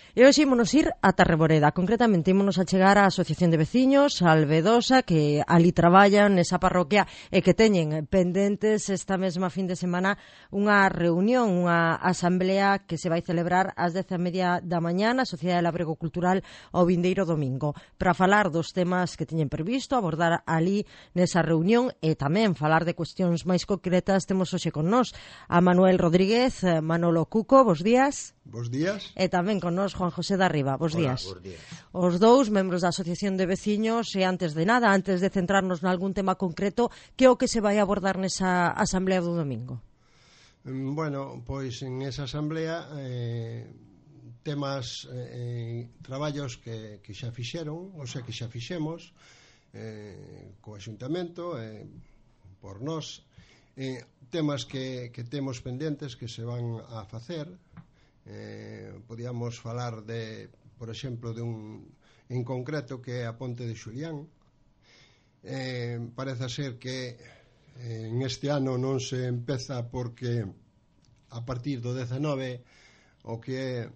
E hoxe ímonos ir a Tarreboreda, concretamente ímonos a chegar á Asociación de Veciños, a Albedosa, que ali traballan nesa parroquia e que teñen pendentes esta mesma fin de semana unha reunión, unha asamblea que se vai celebrar ás 10:30 da mañá na Sociedade de Labrego Cultural o vindeiro domingo, para falar dos temas que teñen previsto abordar ali nesa reunión e tamén falar de cuestións máis concretas. Temos hoxe con nós a Manuel Rodríguez, Manolo Cuco, bos días. Bos días. E tamén con nós Juan José da Riba, bos días. Hola, bos días. Os dous membros da Asociación de Veciños e antes de nada, antes de centrarnos nalgún tema concreto, que é o que se vai abordar nesa asamblea do domingo? Bueno, pois en esa asamblea temas, traballos que xa fixeron, ou sea, que xa fixemos co Axuntamento, por nós, temas que temos pendentes que se van a facer. Podíamos falar de, por exemplo, de un en concreto que é a Ponte de Xulián. Parece ser que en este ano non se empeza porque a partir do 19 o que é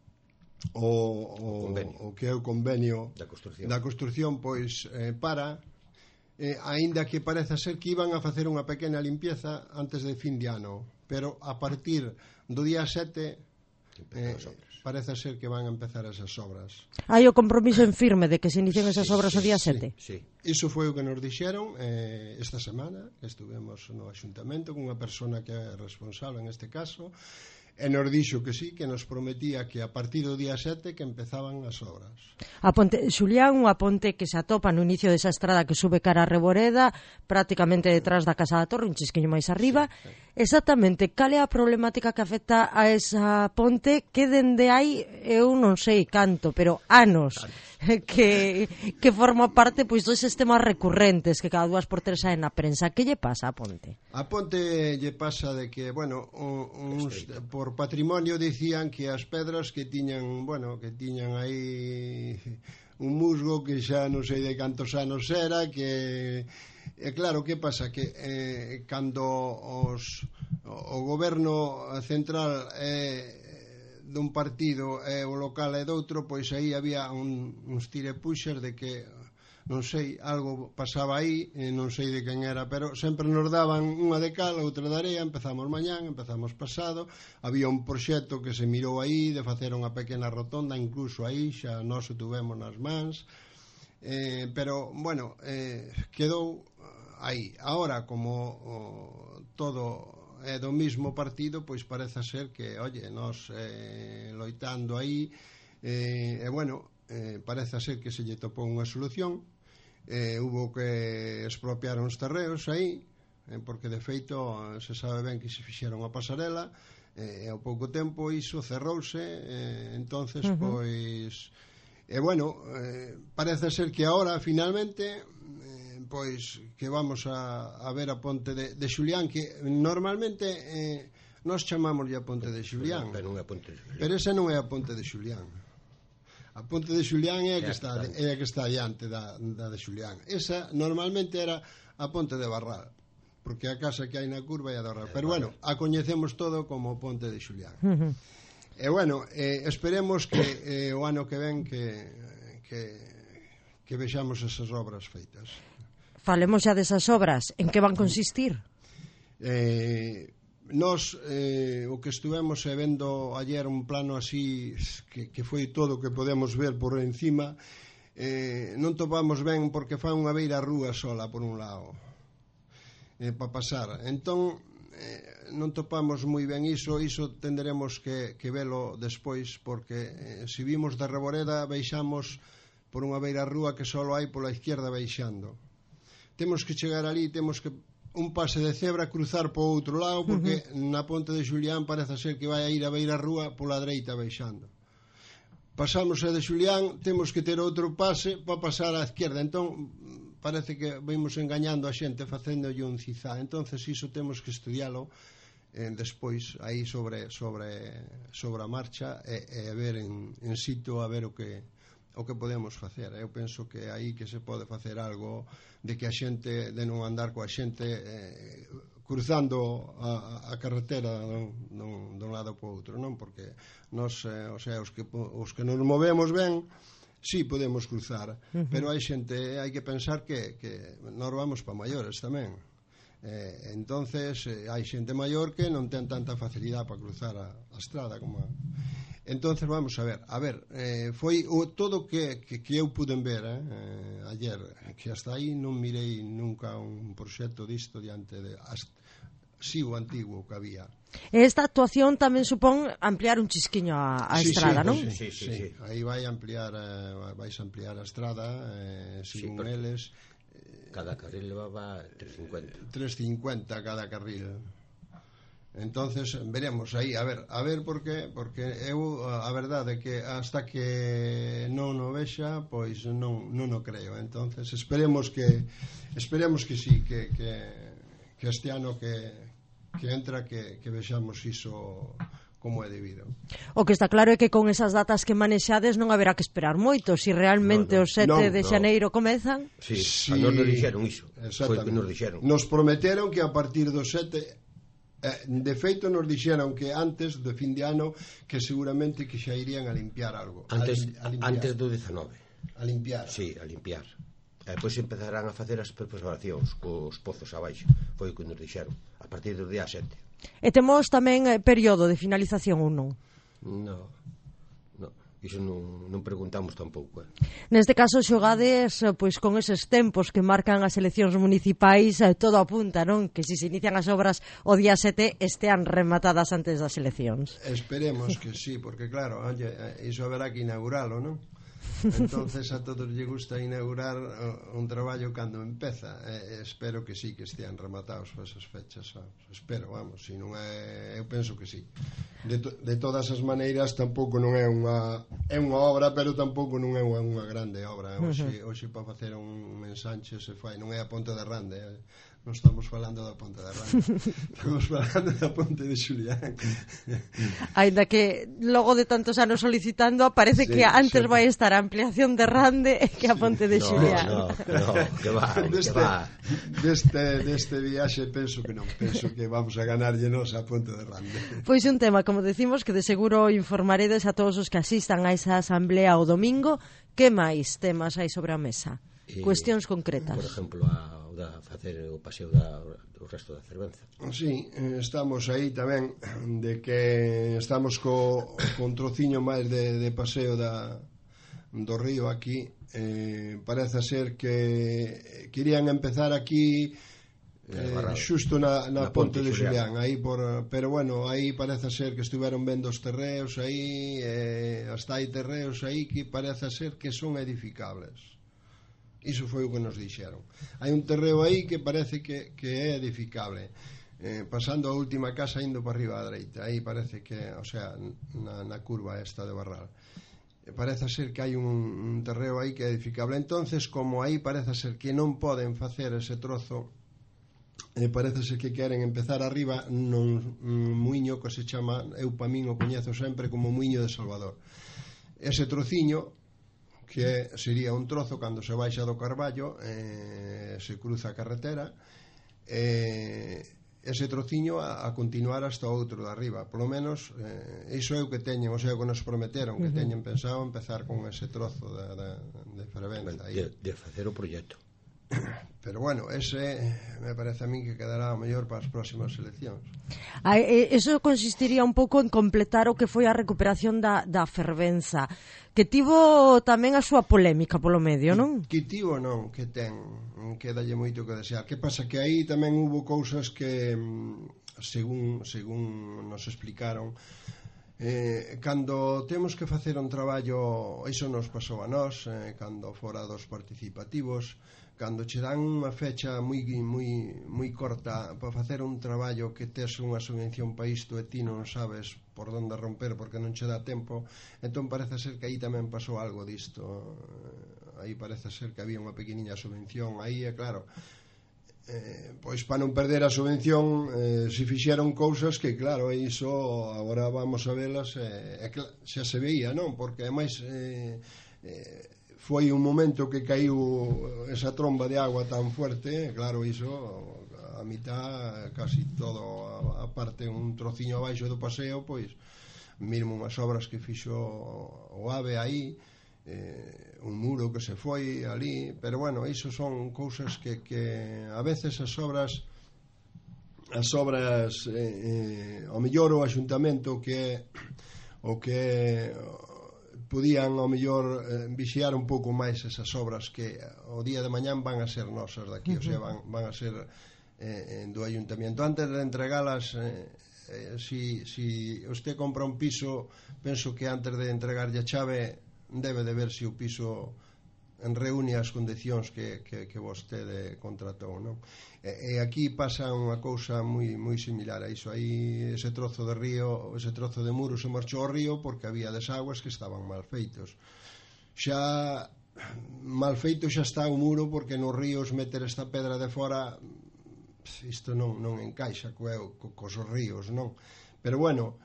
o convenio da construción pois para, aínda que parece ser que iban a facer unha pequena limpieza antes de fin de ano, pero a partir do día 7 parece ser que van a empezar esas obras. Hai o compromiso en firme de que se inicien esas obras o día 7? Sí. Iso foi o que nos dixeron esta semana, que estuvemos no Axuntamento con unha persona que é responsable en este caso, e nos dixo que sí, que nos prometía que a partir do día 7 que empezaban as obras. A Ponte de Xulián, unha ponte que se atopa no inicio desa estrada que sube cara a Reboreda, prácticamente detrás da Casa da Torre, un chisquiño máis arriba. Sí. Exactamente, cal é a problemática que afecta a esa ponte que dende hai, eu non sei canto, pero anos que forma parte pois dos temas recurrentes que cada 2 por 3 saen na prensa. Que lle pasa a ponte? A ponte lle pasa de que, bueno, uns por patrimonio dicían que as pedras que tiñan, bueno, que tiñan aí un musgo que xa non sei de cantos anos era, que claro, que pasa? Que cando o goberno central dun partido e o local é doutro, pois aí había uns tirepuxers de que non sei, algo pasaba aí, non sei de quen era, pero sempre nos daban unha de cal, outra de area, empezamos mañán, empezamos pasado, había un proxecto que se mirou aí de facer unha pequena rotonda, incluso aí xa nós o tuvemos nas mans, pero, bueno, quedou aí. Ahora, como todo é do mismo partido, pois parece ser que, oye, nós loitando aí, e bueno, parece ser que se lle topou unha solución. Hubo que expropiar uns terreos aí, porque de feito se sabe ben que se fixeron a pasarela, e ao pouco tempo iso cerrouse, entonces pois bueno, parece ser que agora finalmente pois que vamos a ver a Ponte de Xulián, que normalmente nós chamámoslle a Ponte de Xulián, pero esa non é a Ponte de Xulián. A Ponte de Xulián é a que está diante da de Xulián. Esa normalmente era a Ponte de Barral, porque a casa que hai na curva é a de Barral, pero bueno, a coñecemos todo como Ponte de Xulián. E bueno, esperemos que o ano que ven que vexamos esas obras feitas. Falemos xa desas obras, en que van consistir? Nós o que estuvemos vendo ayer un plano así que foi todo o que podemos ver por encima, non topamos ben porque fa unha beira rúa sola por un lado para pasar, entón non topamos moi ben iso tenderemos que velo despois, porque se vimos de Reboreda baixamos por unha beira rúa que só hai pola izquierda baixando, temos que chegar ali, temos que un pase de cebra, cruzar po outro lado, porque na Ponte de Xulián parece ser que vai a ir a beira rúa pola dereita baixando. Pasamos a de Xulián, temos que ter outro pase para pasar á esquerda, entón parece que vimos engañando a xente facéndolle un cizá, entonces iso temos que estudialo despois aí sobre a marcha e a ver en sitio a ver o que podemos facer. Eu penso que aí que se pode facer algo de que a xente, de non andar coa xente cruzando a carretera dun lado para outro, non? Porque nós, o sea, os que nos movemos ben, sí podemos cruzar, pero hai xente, hai que pensar que nós vamos para maiores tamén. Entonces hai xente maior que non ten tanta facilidade para cruzar a estrada como entonces vamos a ver, foi todo que eu puden ver ayer, que hasta aí non mirei nunca un proxecto disto diante de si o antigo que había. Esta actuación tamén supón ampliar un chisquiño a estrada, non? Sí. Aí vais ampliar a estrada, según eles. Cada carril levaba 350. 350 cada carril. Entonces veremos aí, a ver porque eu a verdade é que hasta que non o vexa, pois non o creo. Entonces esperemos que sí, que este ano que entra que vexamos iso como é debido. O que está claro é que con esas datas que manexades non haberá que esperar moito. Si realmente o 7 de xaneiro comezan... Sí, a nos dixeron iso. Foi que nos dixeron. Nos prometeron que a partir do 7... de feito nos dixeron que antes do fin de ano que seguramente que xa irían a limpiar algo. Antes do 19. A limpiar. Sí, a limpiar. E depois empezarán a facer as preparacións cos pozos abaixo. Foi o que nos dixeron. A partir do día 7. E temos tamén período de finalización ou non? Non. Iso non preguntamos tampouco. Neste caso xogades pois con eses tempos que marcan as eleccións municipais, todo apunta, non? Que se inician as obras o día 7 estean rematadas antes das eleccións. Esperemos que sí, porque claro, iso haberá que inauguralo, non? Entonces a todos lle gusta inaugurar un traballo cando empeza. Espero que sí, que estean rematados para esas fechas. Espero, vamos, se non é, eu penso que sí. De todas as maneiras tampouco non é unha obra, pero tampouco non é unha grande obra. Hoxe para facer un ensanche se fai, non é a Ponte de Rande, non estamos falando da Ponte de Rande, estamos falando da Ponte de Xulián. Ainda que logo de tantos anos solicitando, parece que antes vai estar a ampliación de Rande que a Ponte de Xulián. No, que va. Deste viaxe penso que vamos a ganarlle nos a Ponte de Rande. Pois un tema, como decimos, que de seguro informaredes a todos os que asistan a esa asamblea o domingo. Que máis temas hai sobre a mesa? Cuestións concretas. Por exemplo, da facer o paseo do resto da cervenza. Sí, estamos aí tamén de que estamos con trociño máis de paseo do río aquí. Parece ser que querían empezar aquí xusto na Ponte de Xulián aí pero bueno, aí parece ser que estiveron vendo os terreos aí, hasta hai terreos aí que parece ser que son edificables. Iso foi o que nos dixeron. Hai un terreo aí que parece que é edificable. Pasando a última casa indo para arriba á dereita, aí parece que, o sea, na curva esta de Barral. Parece ser que hai un terreo aí que é edificable. Entonces, como aí parece ser que non poden facer ese trozo, parece ser que queren empezar arriba nun muiño que se chama, eu pa min o coñezo sempre como Muiño de Salvador. Ese trociño que sería un trozo cando se baixa do Carballo, se cruza a carretera, ese trociño a continuar hasta outro de arriba. Polo menos iso é o que teñen, o sea, que nos prometeron que teñen pensado empezar con ese trozo de Fervenza de facer o proxecto. Pero bueno, ese me parece a mí que quedará o mellor para as próximas eleccións. Eso consistiría un pouco en completar o que foi a recuperación da Fervenza, que tivo tamén a súa polémica polo medio, non? Que tivo non, que ten, quedalle moito que desear. Que pasa que aí tamén hubo cousas que según nos explicaron, cando temos que facer un traballo, iso nos pasou a nós, cando fora dos participativos, cando che dan unha fecha moi corta para facer un traballo que tes unha subvención para isto e ti non sabes por onde romper porque non che dá tempo, entón parece ser que aí tamén pasou algo disto. Aí parece ser que había unha pequeniña subvención aí, é claro, pois para non perder a subvención se fixeron cousas que claro, iso agora vamos a velas, xa se veía, non? Porque ademais foi un momento que caiu esa tromba de agua tan fuerte, claro, iso a mitad, casi todo a parte, un trociño abaixo do paseo, pois mesmo unhas obras que fixo o AVE aí, un muro que se foi ali, pero bueno, iso son cousas que a veces as obras ao mellor o Axuntamento que podían ao mellor vixiar un pouco máis esas obras que o día de mañán van a ser nosas daqui, o sea, van a ser do Ayuntamiento. Antes de entregalas, si usted compra un piso, penso que antes de entregarlle a chave debe de ver se o piso reúne as condicións que vostede contratou, non? E aquí pasa unha cousa moi similar a iso. Aí ese trozo de río, ese trozo de muro se marchou ao río porque había desaguas que estaban mal feitos. Xa mal feito xa está o muro, porque nos ríos meter esta pedra de fora, isto non encaixa cos ríos, non? Pero bueno,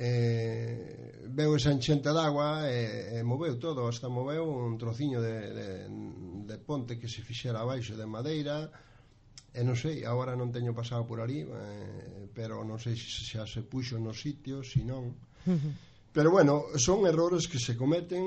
veu esa enchente de agua e moveu todo, hasta moveu un trociño de ponte que se fixera abaixo de madeira, e non sei, agora non teño pasado por ali, pero non sei se xa se puxo no sitio, se non. Pero bueno, son errores que se cometen,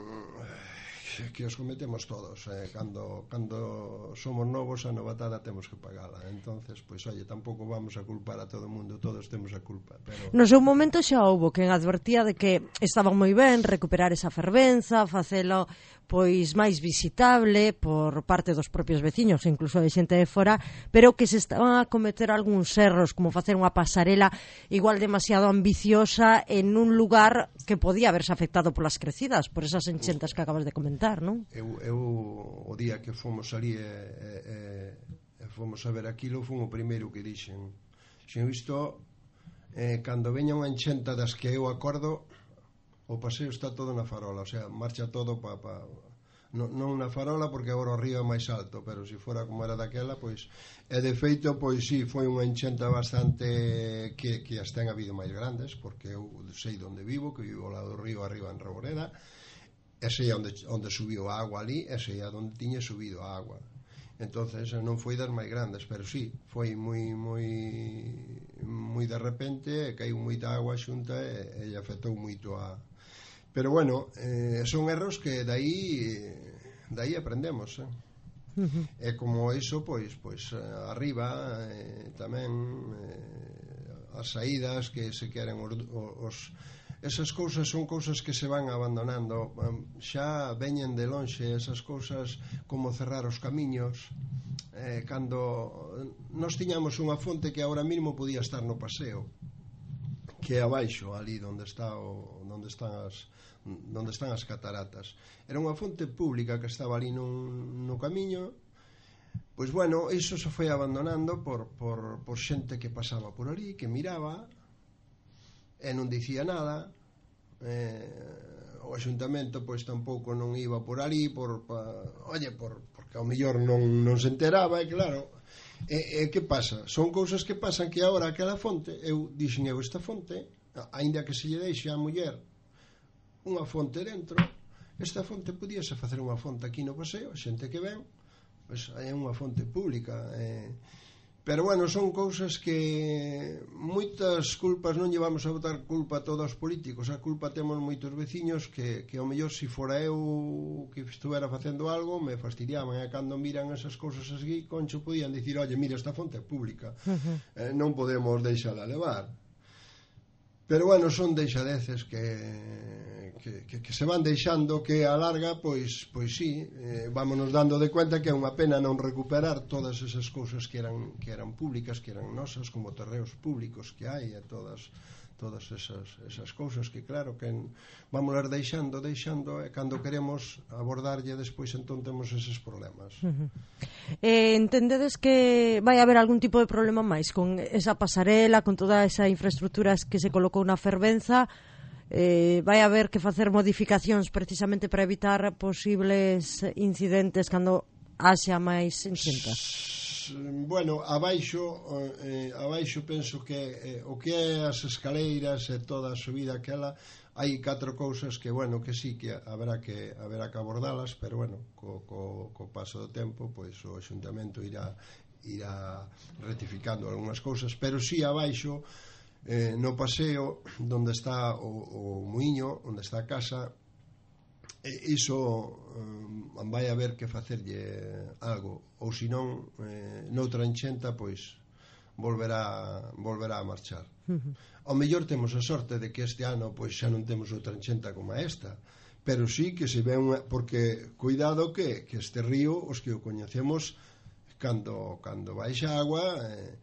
que os cometemos todos, cando somos novos a novatada temos que pagala, entonces pois oye, tampouco vamos a culpar a todo o mundo, todos temos a culpa, pero no seu momento xa houbo quen advertía de que estaban moi ben recuperar esa fervenza, facelo pois máis visitable por parte dos propios veciños, incluso de xente de fora, pero que se estaban a cometer algúns erros, como facer unha pasarela igual demasiado ambiciosa en un lugar que podía haberse afectado polas crecidas, por esas enchentas que acabas de comentar, non? Eu o día que fomos ali e fomos a ver aquilo, fun o primeiro que dixen, xen visto, cando veña unha enchenta das que eu acordo, o paseo está todo na farola, o sea, marcha todo non na farola, porque agora o río é máis alto, pero se fora como era daquela, pois, e de feito, pois sí, foi unha enchenta bastante que as ten habido máis grandes, porque eu sei onde vivo, que vivo ao lado do río arriba en Reboreda, e sei onde subiu a agua ali, e sei onde tiña subido a agua. Entonces non foi das máis grandes, pero sí, foi moi de repente, caiu moita agua xunta e afectou moito a... Pero bueno, son erros que dai aprendemos, e como iso, pois arriba tamén as saídas que se queren esas cousas son cousas que se van abandonando, xa veñen de lonxe esas cousas, como cerrar os camiños. Cando nós tiñamos unha fonte que agora mesmo podía estar no paseo, que é abaixo, ali onde están as cataratas, era unha fonte pública que estaba ali no camiño. Pois bueno, iso se foi abandonando por xente que pasaba por ali, que miraba e non dicía nada. O Axuntamento pois tampouco non iba por ali porque ao mellor non se enteraba, e claro, que pasa? Son cousas que pasan, que agora aquela fonte, dixen esta fonte, aínda que se lle deixe á muller unha fonte dentro, esta fonte podíase facer unha fonte aquí no paseo, a xente que ven, pois é unha fonte pública, pero bueno, son cousas que moitas culpas non llevamos a botar culpa a todos os políticos, a culpa temos moitos veciños que ao mellor se fora eu que estuvera facendo algo me fastidiaban, e cando miran esas cousas así, concho, podían dicir, oye, mira, esta fonte é pública, non podemos deixala levar. Pero bueno, son deixadeces que se van deixando, que a larga, pois sí, vámonos dando de cuenta que é unha pena non recuperar todas esas cousas que eran públicas, que eran nosas, como terreos públicos que hai, e todas esas cousas que claro que vamos a deixando, e cando queremos abordarlle despois, entón temos eses problemas. Entendedes que vai haber algún tipo de problema máis con esa pasarela, con toda esa infraestructura que se colocou na fervenza? Vai haber que facer modificacións precisamente para evitar posibles incidentes cando haxa máis enchentas? Bueno, abaixo penso que o que é as escaleiras e toda a subida aquela, hai 4 cousas que, bueno, que sí, que haberá que abordalas, pero bueno, co paso do tempo, pois o Axuntamento irá irá rectificando algunhas cousas, pero si abaixo no paseo onde está o muiño, onde está a casa, iso vai haber que facerlle algo, ou senón noutra enchenta pois volverá a marchar. Ao mellor temos a sorte de que este ano pois xa non temos outra enchenta como esta, pero sí que se ve porque cuidado que este río, os que o coñecemos, cando baixa agua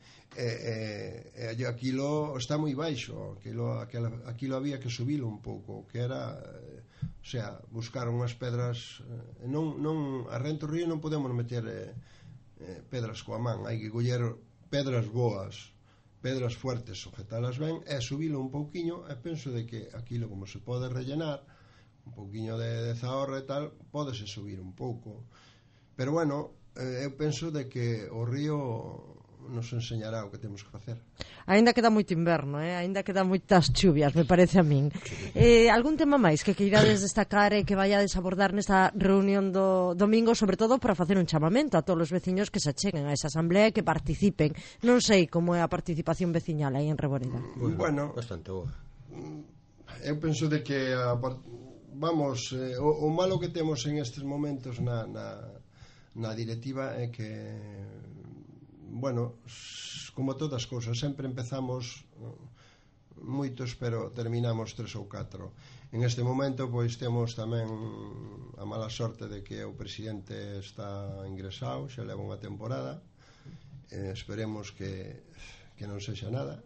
aquilo está moi baixo, aquilo había que subilo un pouco, que era buscar unhas pedras, non arrento o río non podemos meter pedras coa man, hai que coller pedras boas, pedras fuertes, sujetalas ben e subilo un pouquiño, e penso de que aquilo como se pode rellenar un pouquiño de zahorra e tal, pódese subir un pouco, pero bueno, eu penso de que o río nos enseñará o que temos que facer. Ainda queda moito inverno, ainda queda moitas chuvias, me parece a min. Algún tema máis que queirades destacar e que vaiades abordar nesta reunión do domingo, sobre todo para facer un chamamento a todos os veciños que se acheguen a esa asamblea e que participen. Non sei como é a participación veciñal aí en Reboreda. Bueno, bastante boa. Eu penso de que vamos, o malo que temos en estes momentos na directiva é que bueno, como todas as cousas, sempre empezamos moitos, pero terminamos 3 ou 4. En este momento, pois, temos tamén a mala sorte de que o presidente está ingresado, xa leva unha temporada, esperemos que non sexa nada.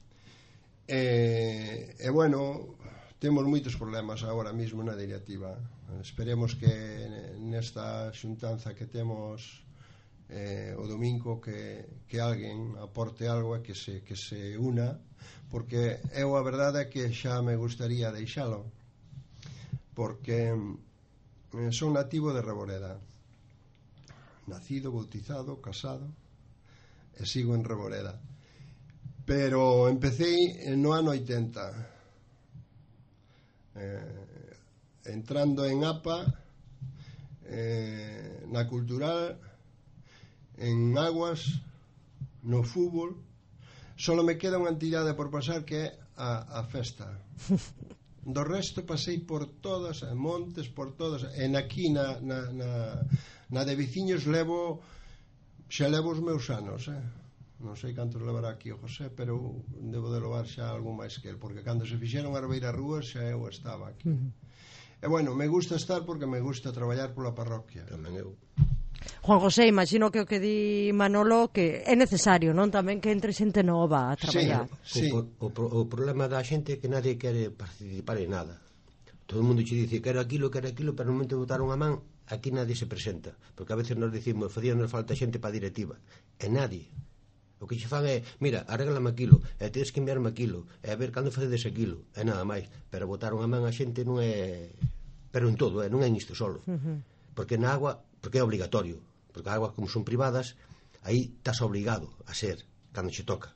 E bueno, temos moitos problemas agora mesmo na directiva. Esperemos que nesta xuntanza que temos o domingo que alguén aporte algo e que se una, porque eu a verdade é que xa me gustaría deixalo, porque son nativo de Reboreda, nacido, bautizado, casado, e sigo en Reboreda, pero empecé no ano 80 entrando en APA, na Cultural, en Aguas, no fútbol. Solo me queda unha entidade por pasar, que é a festa. Do resto pasei por todas, montes, por todas, en aquí na de veciños xa levo os meus anos, non sei cantos levará aquí o José, pero debo de levar xa algo máis que el, porque cando se fixeron as Beiras Rúas xa eu estaba aquí. E bueno, me gusta estar porque me gusta traballar pola parroquia. Tamén eu. Juan José, imagino que o que di Manolo, que é necesario, non? Tamén que entre xente nova a traballar. Sí. O problema da xente é que nadie quere participar en nada. Todo o mundo che dice quero aquilo, pero no momento de botar unha man, aquí nadie se presenta, porque a veces nos dicimos facíanos falta xente para a directiva, e nadie. O que che fan é, mira, arréglame aquilo, e tedes que enviarme aquilo, e a ver cando facedes aquilo, e nada máis. Pero botar unha man a xente non é, pero en todo, non é nisto solo. Porque na agua, porque é obligatorio, porque as aguas como son privadas, aí estás obligado a ser cando che toca.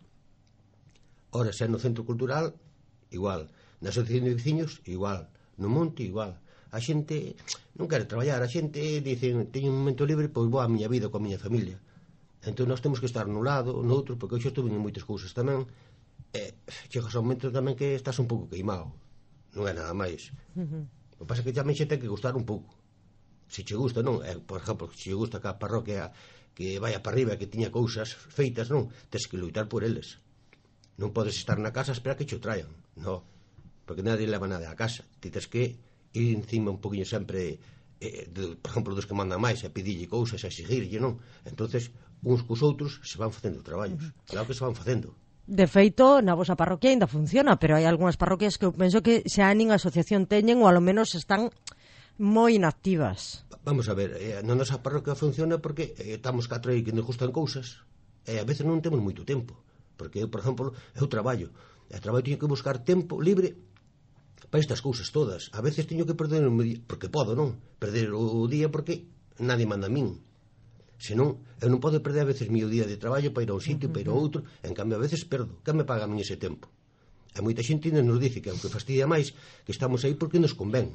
Ora, se no centro cultural, igual, na asociación de veciños, igual, no monte, igual. A xente non quere traballar, a xente dice, teño un momento libre, pois vou a miña vida coa miña familia. Entón nós temos que estar no lado, no outro, porque hoxe estuve en moitas cousas tamén, e chegas a un momento tamén que estás un pouco queimado, non é nada máis. O que pasa é que tamén xe ten que gustar un pouco. Se che gusta, non? Por exemplo, se che gusta que a parroquia que vaya para arriba, que tiña cousas feitas, non? Tens que luitar por eles. Non podes estar na casa a esperar que che o traian, non? Porque nadie leva nada a casa. Ti tens que ir encima un poquinho sempre, por exemplo, dos que mandan máis, a pedirlle cousas, a exigirlle, non? Entonces, uns cos outros se van facendo traballos. Claro que se van facendo. De feito, na vosa parroquia ainda funciona, pero hai algunhas parroquias que eu penso que xa nin asociación teñen, ou ao menos están moi inactivas. Vamos a ver, na nosa parroquia funciona porque estamos 4 aí que nos gustan cousas e a veces non temos moito tempo, porque eu, por exemplo, eu traballo teño que buscar tempo libre para estas cousas todas. A veces teño que perder o día, porque podo, non? Perder o día porque nadie manda a min. Senón, eu non podo perder a veces o día de traballo para ir a un sitio, para ir a outro, en cambio a veces perdo. Que me paga a min ese tempo? E moita xente nos dice que, aunque fastidia máis, que estamos aí porque nos convén.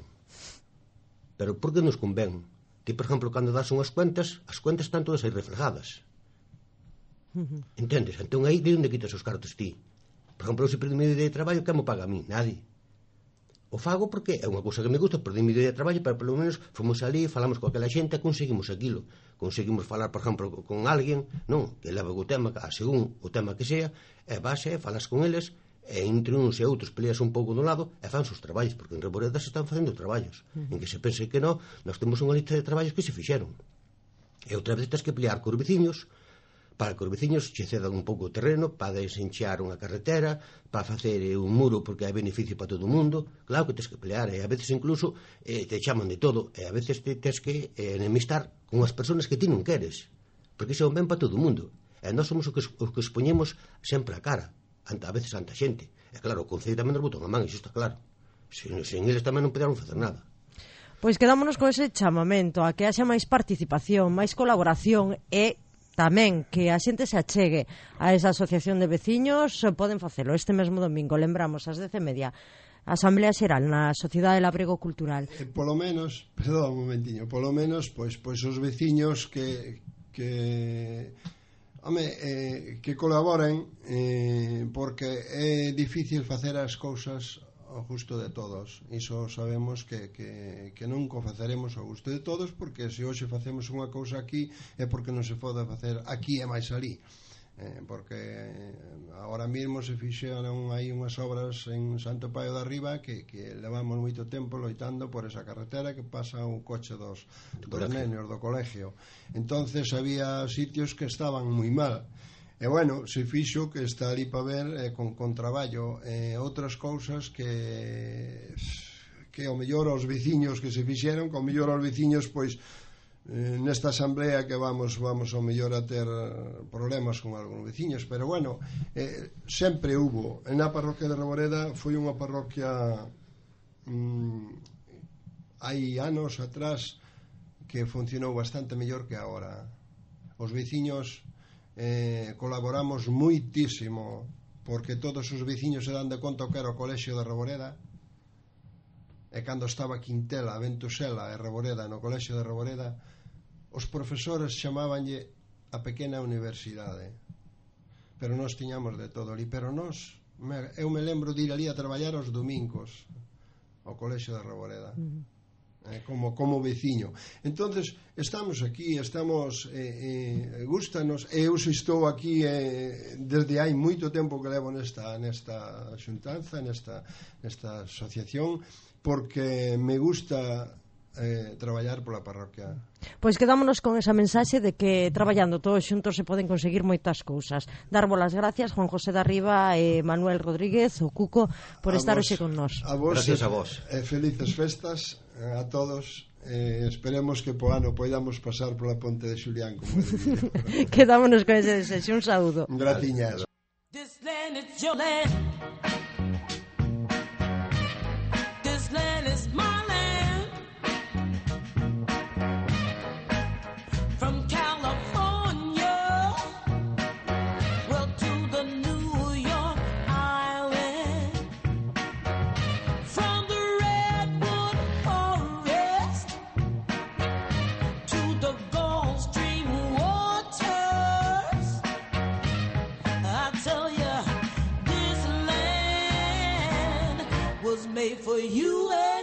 Pero por que nos convén? Ti, por exemplo, cando das unhas cuentas, as cuentas están todas aí reflejadas. Entendes? Entón aí de onde quitas os cartos ti? Por exemplo, se perdi mi día de traballo, que me paga a mí? Nadie. O fago porque é unha cousa que me gusta, perdi mi día de traballo, pero pelo menos fomos ali, falamos con aquela xente e conseguimos aquilo. Conseguimos falar, por exemplo, con alguén, non, que leva o tema, según o tema que sea, e base, falas con eles, e entre uns e outros peleas un pouco do lado e fan os traballos, porque en Reboreda se están facendo traballos. En que se pense que non, nós temos unha lista de traballos que se fixeron. E outra vez tens que pelear cos veciños, para que os veciños che cedan un pouco o terreno, para desenchear unha carretera, para facer un muro porque hai beneficio para todo o mundo. Claro que tens que pelear, e a veces incluso te chaman de todo, e a veces tens que enemistar con as persoas que ti non queres, porque iso é un ben para todo o mundo. E nós somos os que expoñemos sempre a cara, a veces ante a xente. E claro, o Concello tamén nos botou a man, iso está claro. Sen eles tamén non poderon facer nada. Pois quedámonos con ese chamamento a que haxa máis participación, máis colaboración e tamén que a xente se achegue a esa asociación de veciños. Poden facelo este mesmo domingo, lembramos, ás 10:30, Asamblea Xeral na Sociedade del Abrigo Cultural. Polo menos, perdón un momentiño, polo menos, pois os veciños que colaboren, porque é difícil facer as cousas ao gusto de todos. Iso sabemos que nunca faceremos ao gusto de todos, porque se hoxe facemos unha cousa aquí é porque non se pode facer aquí e máis ali, porque agora mesmo se fixeron aí unhas obras en Santo Paio de Arriba que levamos moito tempo loitando por esa carretera que pasa un coche dos nenos do colegio. Entonces había sitios que estaban moi mal. E bueno, se fixo que está ali para ver con traballo, outras cousas que ao mellor aos veciños que se fixeron, que ao mellor aos veciños pois nesta asamblea que vamos ao mellor a ter problemas con algúns veciños, pero bueno, sempre hubo. Na parroquia de Reboreda foi unha parroquia hai anos atrás que funcionou bastante mellor que agora. Os veciños colaboramos moitísimo, porque todos os veciños se dan de conta que era o colexio de Reboreda, e cando estaba Quintela, Ventusela e Reboreda no colexio de Reboreda, os profesores chamábanlle a pequena universidade, pero nós tiñamos de todo ali. Pero eu me lembro de ir ali a traballar os domingos ao colexio de Reboreda, como veciño. Entonces estamos aquí, gustanos, eu estou aquí desde hai moito tempo que levo nesta xuntanza, nesta asociación, porque me gusta traballar pola parroquia. Pois quedámonos con esa mensaxe de que traballando todos xuntos se poden conseguir moitas cousas. Darvos as gracias, Juan José de Arriba e Manuel Rodríguez, o Cuco, por estar hoxe con nós. Gracias a vos. Felices festas a todos. Esperemos que po ano podamos pasar pola ponte de Xulián, como dicía. Quedámonos con ese desexo. Un saúdo. Gratiñas. This land is your land. This land is my land. From California, well, to the New York Island. From the Redwood Forest to the Gulf Stream waters, I tell you, this land was made for you and